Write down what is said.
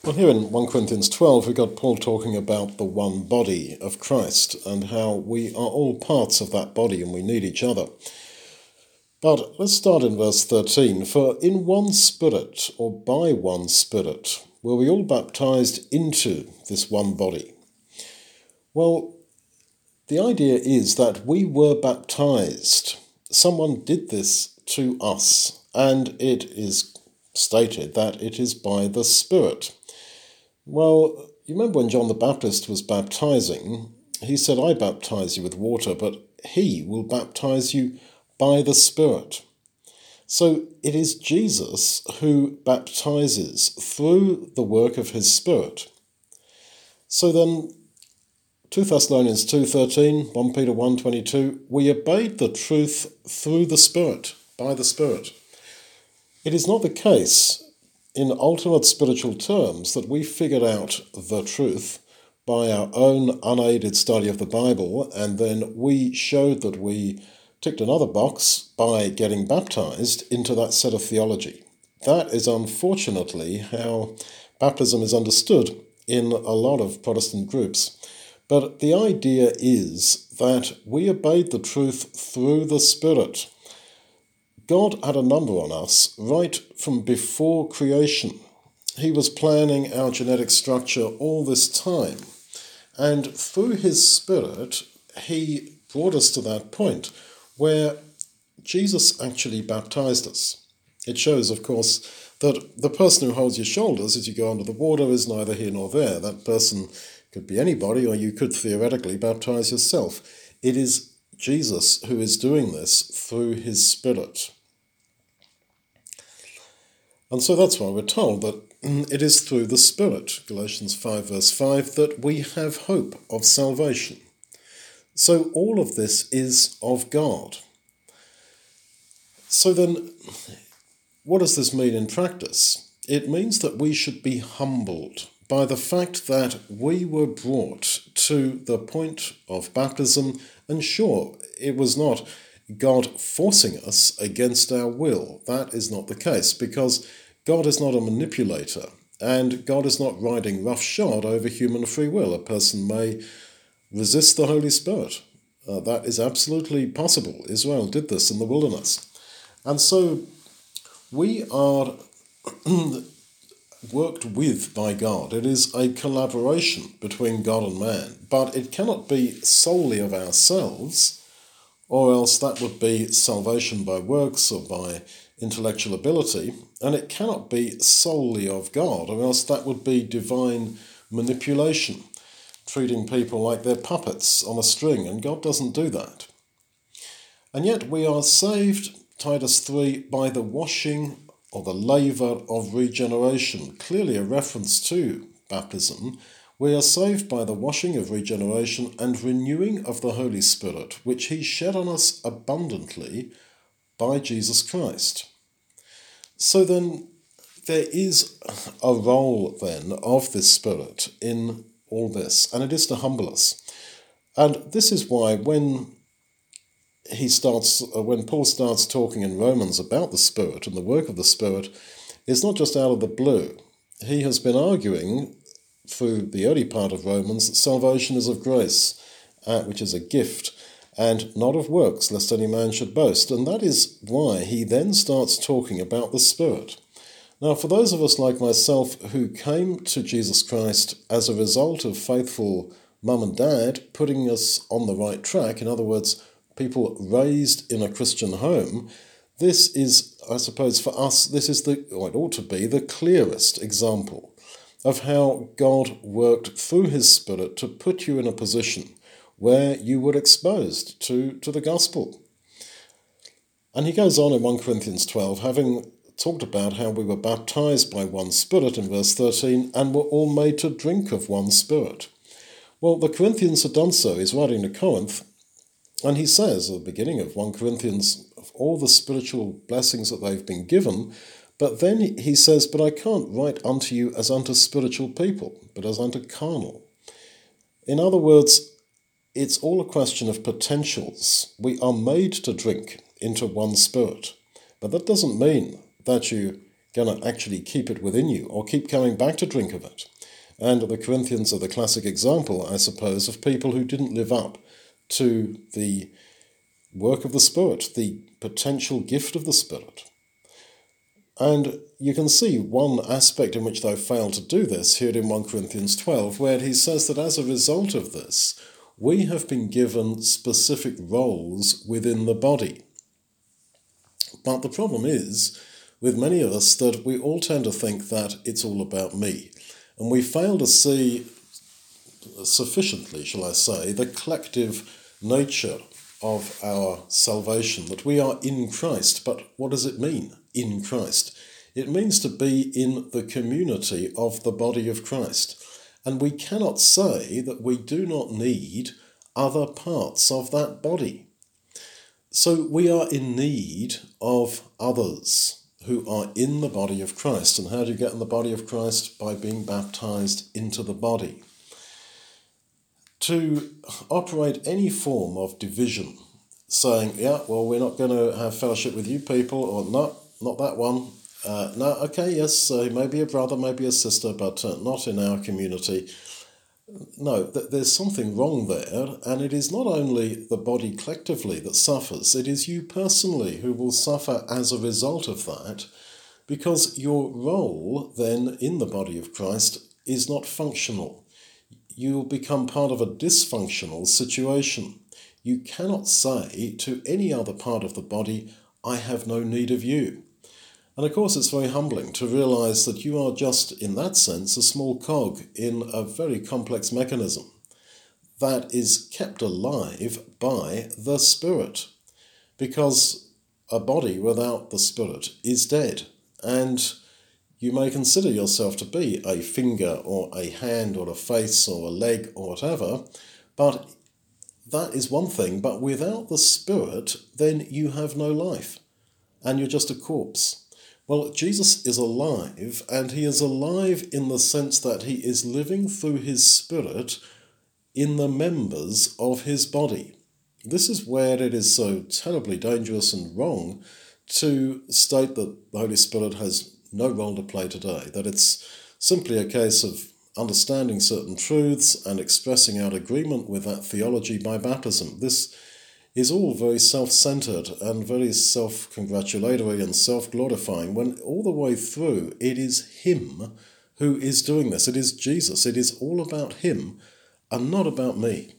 Well, here in 1 Corinthians 12, we've got Paul talking about the one body of Christ and how we are all parts of that body and we need each other. But let's start in verse 13. For in one Spirit, or by one Spirit, were we all baptized into this one body. Well, the idea is that we were baptized. Someone did this to us, and it is stated that it is by the Spirit. Well, you remember when John the Baptist was baptizing, he said, I baptize you with water, but he will baptize you by the Spirit. So it is Jesus who baptizes through the work of his Spirit. So then, 2 Thessalonians 2:13, 1 Peter 1:22, we obeyed the truth through the Spirit, by the Spirit. It is not the case in ultimate spiritual terms that we figured out the truth by our own unaided study of the Bible, and then we showed that we ticked another box by getting baptized into that set of theology. That is unfortunately how baptism is understood in a lot of Protestant groups. But the idea is that we obeyed the truth through the Spirit. God had a number on us right from before creation. He was planning our genetic structure all this time. And through his Spirit, he brought us to that point where Jesus actually baptized us. It shows, of course, that the person who holds your shoulders as you go under the water is neither here nor there. That person could be anybody, or you could theoretically baptize yourself. It is Jesus who is doing this through his Spirit. And so that's why we're told that it is through the Spirit, Galatians 5 verse 5, that we have hope of salvation. So all of this is of God. So then, what does this mean in practice? It means that we should be humbled by the fact that we were brought to the point of baptism, and sure, it was not God forcing us against our will. That is not the case, because God is not a manipulator, and God is not riding roughshod over human free will. A person may resist the Holy Spirit. That is absolutely possible. Israel did this in the wilderness. And so we are worked with by God. It is a collaboration between God and man, but it cannot be solely of ourselves, or else that would be salvation by works or by intellectual ability, and it cannot be solely of God, or else that would be divine manipulation, treating people like they're puppets on a string, and God doesn't do that. And yet we are saved, Titus 3, by the washing or the laver of regeneration, clearly a reference to baptism. We are saved by the washing of regeneration and renewing of the Holy Spirit, which he shed on us abundantly by Jesus Christ. So then there is a role then of this Spirit in all this, and it is to humble us. And this is why when Paul starts talking in Romans about the Spirit and the work of the Spirit, it's not just out of the blue. He has been arguing through the early part of Romans that salvation is of grace, which is a gift, and not of works, lest any man should boast. And that is why he then starts talking about the Spirit. Now, for those of us like myself who came to Jesus Christ as a result of faithful mum and dad putting us on the right track, in other words, people raised in a Christian home, this is, I suppose for us, it ought to be the clearest example of how God worked through his Spirit to put you in a position where you were exposed to the gospel. And he goes on in 1 Corinthians 12, having talked about how we were baptized by one Spirit in verse 13, and were all made to drink of one Spirit. Well, the Corinthians had done so. He's writing to Corinth, and he says at the beginning of 1 Corinthians, of all the spiritual blessings that they've been given, but then he says, but I can't write unto you as unto spiritual people, but as unto carnal. In other words, it's all a question of potentials. We are made to drink into one Spirit, but that doesn't mean that you going to actually keep it within you or keep coming back to drink of it. And the Corinthians are the classic example, I suppose, of people who didn't live up to the work of the Spirit, the potential gift of the Spirit. And you can see one aspect in which they failed to do this here in 1 Corinthians 12, where he says that as a result of this, we have been given specific roles within the body. But the problem is, with many of us, that we all tend to think that it's all about me. And we fail to see sufficiently, shall I say, the collective nature of our salvation, that we are in Christ. But what does it mean, in Christ? It means to be in the community of the body of Christ. And we cannot say that we do not need other parts of that body. So we are in need of others who are in the body of Christ. And how do you get in the body of Christ? By being baptized into the body. To operate any form of division, saying, yeah, well, we're not going to have fellowship with you people, or no, not that one. No, okay, yes, he may be a brother, maybe a sister, but not in our community. No, there's something wrong there, and it is not only the body collectively that suffers, it is you personally who will suffer as a result of that, because your role then in the body of Christ is not functional. You will become part of a dysfunctional situation. You cannot say to any other part of the body, I have no need of you. And of course it's very humbling to realise that you are just, in that sense, a small cog in a very complex mechanism that is kept alive by the Spirit. Because a body without the Spirit is dead, and you may consider yourself to be a finger or a hand or a face or a leg or whatever, but that is one thing. But without the Spirit, then you have no life, and you're just a corpse. Well, Jesus is alive, and he is alive in the sense that he is living through his Spirit in the members of his body. This is where it is so terribly dangerous and wrong to state that the Holy Spirit has no role to play today, that it's simply a case of understanding certain truths and expressing our agreement with that theology by baptism. This is all very self-centered and very self-congratulatory and self-glorifying, when all the way through it is him who is doing this. It is Jesus. It is all about him and not about me.